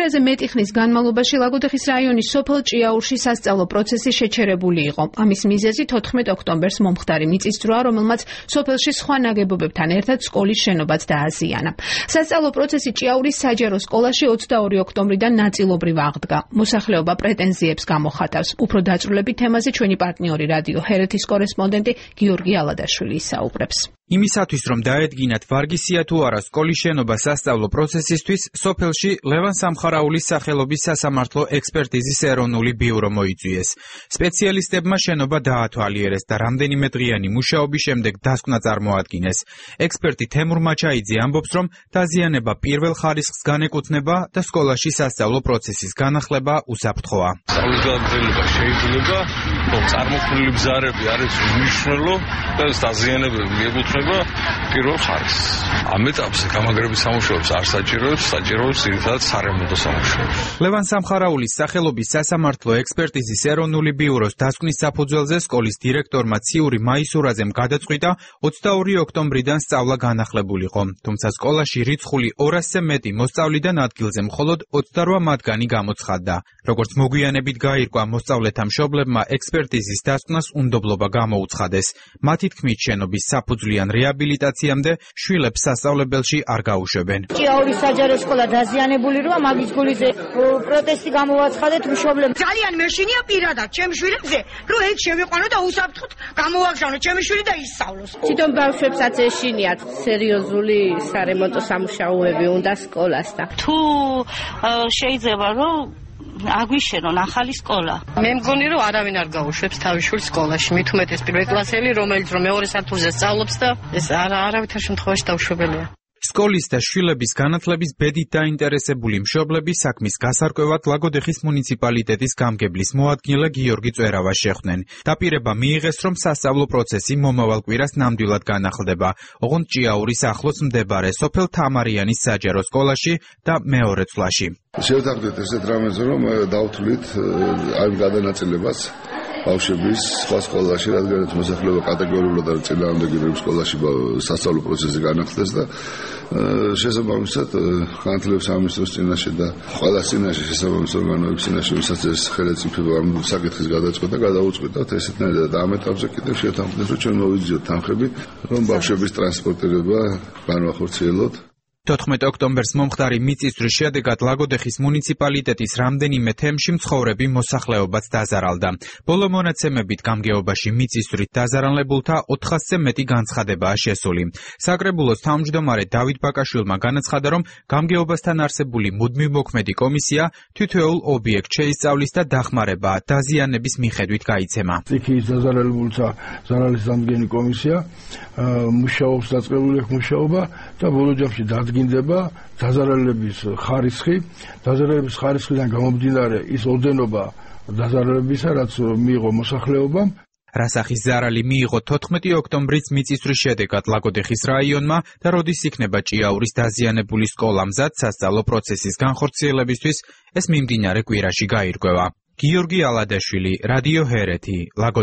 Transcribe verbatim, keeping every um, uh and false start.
კვირაზე მეტი ხნის განმავლობაში ლაგოდეხის რაიონის სოფელ ჭიაურში სასწავლო პროცესი შეჩერებული იყო. ამის მიზეზი თოთხმეტ ოქტომბერს მომხდარი მიწისძვრაა, რომელმაც სოფელში სხვა ნაგებობებთან ერთად სკოლის შენობაც დააზიანა. სასწავლო პროცესი ჭიაურის საჯარო სკოლაში ოცდაორი ოქტომბრიდან ნაწილობრივ აღდგა. მოსახლეობა პრეტენზიებს გამოხატავს. უფრო დაწვრილებით თემაზე ჩვენი პარტნიორი რადიო ჰერეთის კორესპონდენტი გიორგი ალადაშვილი ისაუბრებს. იმისათვის, რომ დაედგინათ ვარგისია თუ არა სკოლის შენობა სასწავლო პროცესისთვის, სოფელში ლევან სამხარაულის სახელობის სასამართლო ექსპერტიზის ეროვნული ბიურო მოიწვიეს. სპეციალისტებმა შენობა დაათვალიერეს და რამდენიმე დღიანი მუშაობის შემდეგ დასკვნა წარმოადგინეს. ექსპერტი თემურ მაჩაიძე ამბობს, რომ დაზიანება პირველ ხარისხს განეკუთვნება და სკოლაში სასწავლო პროცესის განახლება უსაფრთხოა. სწავლის განხილვა შეიძლება, რომ წარმოქმნილი ბზარები არის უმნიშვნელო და დაზიანებები მიეკუთვნება პირველ ხარისხს. ამ ეტაპზე გამაგრების სამუშაოებს არ საჭიროებს, საჭიროებს ძირითადად სარემონტო სამუშაოებს. ლევან სამხარაულის სახელობის სასამართლო ექსპერტიზის ეროვნული ბიუროს დასკვნის საფუძველზე სკოლის დირექტორმა ციური მაისურაძემ გადაწყვიტა ოცდაორი ოქტომბრიდან სწავლა განახლებულიყო. თუმცა სკოლაში რიცხული ორასზე მეტი მოსწავლიდან ადგილზე მხოლოდ ოცდარვა მათგანი გამოცხადდა. როგორც მოგვიანებით გაირკვა, მოსწავლეთა მშობლებმა ექსპერტიზის დასკვნას უნდობლობა გამოუცხადეს. მათი თქმით, შენობის საფუძვლიან რეაბილიტაციამდე შვილებს სასწავლებელში არ გაუშვებენ. ჭიაურის საჯარო სკოლა დაზიანებული როა, მაგის გულიზე პროტესტი გამოვაცხადეთ მშობლებმა. ძალიან მეშინია პირადად ჩემ შვილებზე, რომ ეგ შევიყვანო და უსაფრთხოდ გამოვაგზავნო ჩემი შვილი და ისწავლოს. თვითონ ბავშვებსაც ეშინიათ სერიოზული სარემონტო სამუშაოები უნდა სკოლასთან. თუ შეიძლება რომ აგვიშენონ ახალი სკოლა. მე მგონი რომ არავინ არ გაუშვებს თავის შვილს სკოლაში, მით უმეტეს პირველ კლასელი, რომელიც რომ მეორე სართულზე სწავლობს და ეს არა არავითარ შემთხვევაში დაუშვებელია. სკოლის და შვილების განათლების ბედით დაინტერესებული მშობლები საქმის გასარკვევად ლაგოდეხის მუნიციპალიტეტის გამგებლის მოადგილე გიორგი წვერავას შეხვდნენ. დაპირება მიიღეს, რომ სასწავლო პროცესი მომავალ კვირას ნამდვილად განახლდება. ოღონდ ჭიაურის ახლოს მდებარე სოფელ თამარიანის საჯარო სკოლაში და მეორე წლაში. შევთანხმდით ესეთ რამეზე, რომ დავთვლით ამ გადანაწილებას ბავშვების სხვა სკოლაში, რადგანაც მოსახლეობა კატეგორიულად არ წინააღმდეგი რომ სკოლაში სასწავლო პროცესი განახლდეს და შესაბამისად განათლების სამინისტროს წინაშე და ყველა წინაშე შესაბამის ორგანოების წინაშე ვისაც ეს ხელისუფლება ამ საკითხის გადაწყვეტა გადაუწყვეტავთ ესეთნაირად და ამ ეტაპზე კიდევ შევთანხმდით, რომ ჩვენ მოვიძიოთ თანხები, რომ ბავშვების ტრანსპორტირება განვახორციელოთ. თოთხმეტ ოქტომბერს მომხდარი მიწისძვრის შედეგად ლაგოდეხის მუნიციპალიტეტის რამდენიმე თემში მცხოვრები მოსახლეობაც დაზარალდა. ბოლო მონაცემებით გამგეობაში მიწისძვრით დაზარალებულთა ოთხასზე მეტი განცხადებაა შესული. საკრებულოს თავმჯდომარე დავით ბაკაშვილმა განაცხადა, რომ გამგეობასთან არსებული მუდმივ მოქმედი კომისია თითოეულ ობიექტს შეისწავლის და დახმარება დაზიანების მიხედვით გაიცემა. სტიქიის დაზარალებულთა ზარალის დამდგენი კომისია მუშაობს დაწყებული მუშაობა და ბოლო ჯამში გინდება დაზარალების ხარისხი, დაზარალების ხარისხიდან გამომდინარე ის ოდენობა დაზარალებისა, რაც მიიღო მოსახლეობამ. რასახის ზარალი მიიღო თოთხმეტი ოქტომბრის მიწისძვრის შედეგად ლაგოდეხის რაიონმა და როდის იქნება ჭიაურის დაზიანებული სკოლა მზად სასწავლო პროცესის განხორციელებისთვის, ეს მიმდინარე კვირაში გაირკვევა. გიორგი ალადაშვილი, რადიო ჰერეთი,